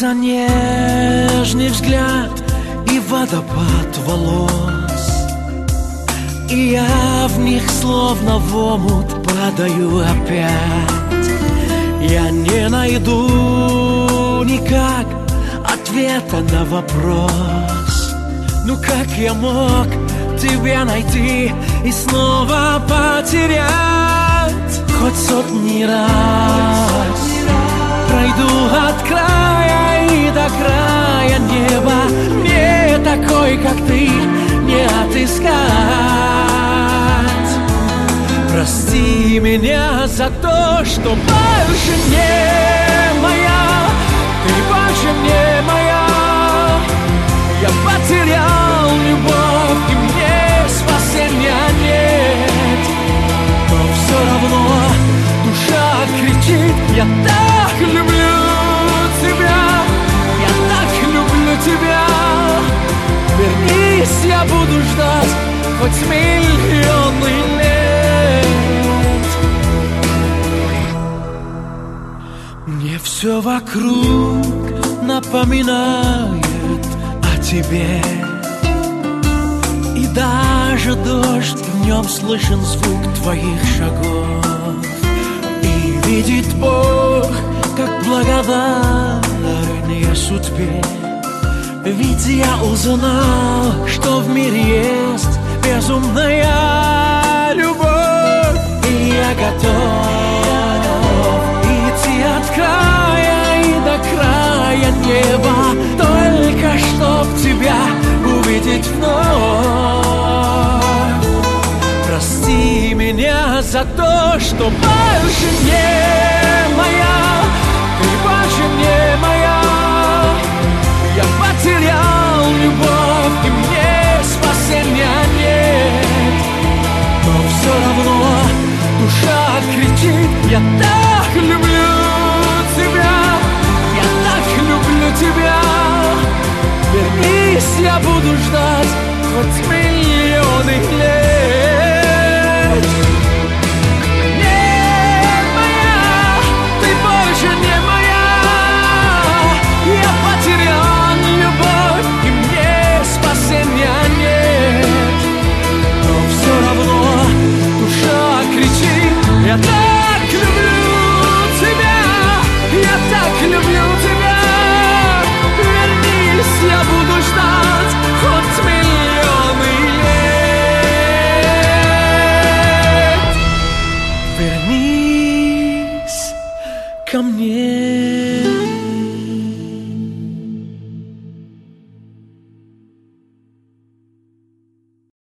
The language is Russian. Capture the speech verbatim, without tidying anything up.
Кажется, нежный взгляд и водопад волос, и я в них словно в омут падаю опять. Я не найду никак ответа на вопрос: ну как я мог тебя найти и снова потерять? Хоть сотни раз пройду от края и до края неба, мне такой, как ты, не отыскать. Прости меня за то, что больше не моя, ты больше не моя. Я потерял любовь, и мне спасения нет. Но все равно душа кричит: я так люблю тебя, я так люблю тебя. Вернись, я буду ждать хоть миллионы лет. Мне все вокруг напоминает о тебе, и даже дождь, в нем слышен звук твоих шагов. И видит Бог, как благодарен я судьбе, ведь я узнал, что в мире есть безумная любовь. И я готов идти от края и до края неба, только чтоб тебя увидеть вновь. Прости меня за то, что больше не моя, ты больше не моя. Я потерял любовь, и мне спасения нет. Но все равно душа кричит: я так люблю тебя, я так люблю тебя. Вернись, я буду ждать хоть миллионы лет.